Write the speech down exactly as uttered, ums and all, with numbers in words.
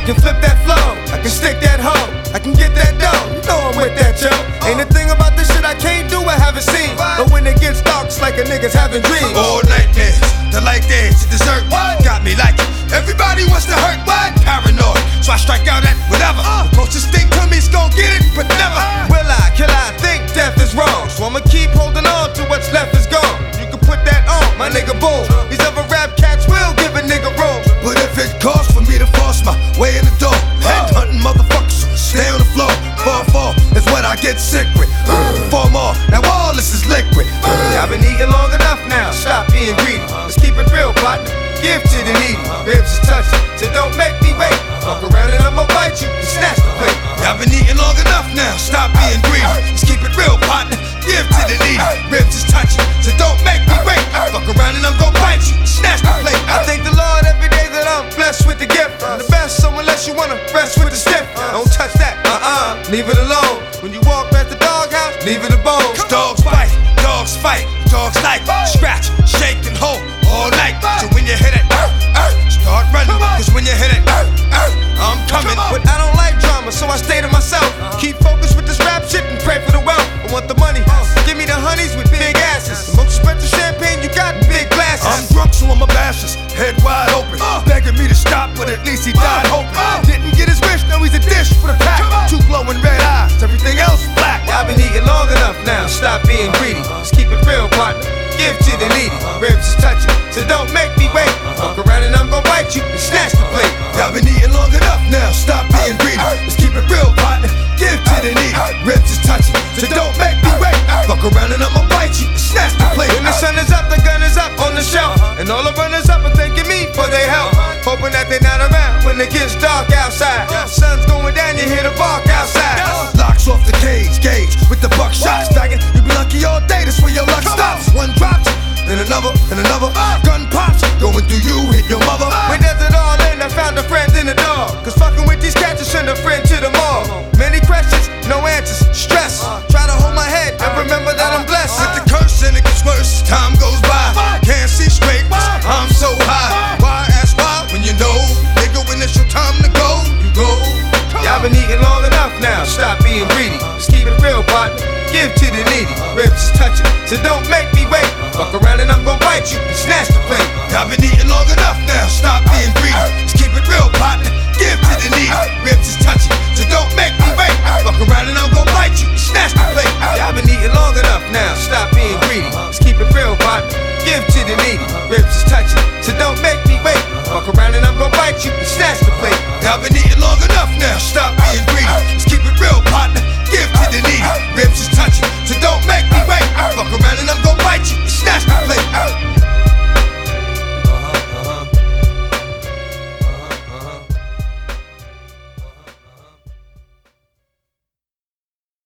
I can flip that flow, I can stick that hoe, I can get that dough. You know I'm with that, yo. Ain't a thing about this shit I can't do, I haven't seen. But when it gets dark, it's like a nigga's having dreams. All nightmares, the light dance, the dessert got me like it. Everybody wants to hurt, what? Paranoid, so I strike out at whatever. The closest thing to me's gon' get it, but never will I, kill I think death is wrong. So I'ma keep holding on to what's left is gone. You can put that on, my nigga, boom. These other rap cats will give a nigga room. But if it costs for me to force my way in the door, head hunting motherfuckers, stay on the floor. Fall, fall is what I get sick with. Four more, now all this is liquid. I've been eating long enough now, stop being greedy. Let's keep it real, partner. Give to the needy, ribs is touching, so don't make me wait. Fuck around and I'ma bite you and snatch the plate. I've been eating long enough now, stop being greedy. Let's keep it real, partner. Give to the needy, ribs is touching, so don't make me wait. Fuck around and I'm gon' bite you and snatch the plate. I thank the Lord every day that I'm blessed with the gift. I'm the best, so unless you wanna rest with the stiff, don't touch that, uh-uh, leave it alone. When you walk past the doghouse, leave it a bone. Dogs bite, dogs fight, dogs like scratch, shake and hold all night. So when you hit it, start running. Cause when you hit it, I'm coming. But I don't like drama, so I stay to myself. Keep focused with this rap shit and pray for the wealth. I want the money, give me the honeys with big asses. The most expensive champagne you got in big glasses. I'm drunk, so I'm a bashes, head wide open, begging me to stop, but at least he died hoping. Didn't get his wish, now he's a dish for the pack. Two glowing red eyes, everything else black. I've been eating long enough now, stop being greedy. Let's keep it real, partner. Give to the needy, ribs is touching, so don't make me wait. Fuck around and I'm gon' bite you and snatch the plate. I've been eating long enough now, stop being greedy. Let's keep it real, partner. Give to the needy, ribs is touching, so don't make me wait. Fuck around and I'ma bite you and snatch the plate. When the sun is up, the gun is up on the shelf, and all the runners up are thanking me for their help. Hoping that they're not around when it gets dark outside. Sun's going down, you hear the bark outside. Locks off the cage, gauge with the buckshot stacking. You be lucky all day, that's where your luck stops. One drops, then another, then another. Gun pops, going through you, hit your mother. We does it all in, I found a friend in the dog. Cause fucking with these cats, you send a friend to the mall. Many questions, no answers, stress. Try to hold my head and remember that I'm blessed. With the curse and it gets worse, time goes by. Can't see straight, I'm so high. Why ask why when you know, nigga, when it's your time to go, you go. Y'all been eating long enough now, stop being greedy. Just keep it real, partner. Give to the needy, ribs is touching, so don't make me wait. Fuck around and I'm gon' bite you and snatch the plate. I've been eating long enough now, stop being greedy. Just keep it real, partner. Give to the needy, ribs is touching, so don't make me wait. Fuck around and I'm gon' bite you and snatch the plate. Y'all been eating long enough now, stop being greedy. Just keep it real, partner. Give to the needy, ribs is touching, so don't make me wait. Fuck around and I'm gon' bite you and snatch the plate. I've been eating long enough now, stop being greedy. Just keep it real, partner. Give to the needy, ribs is touching.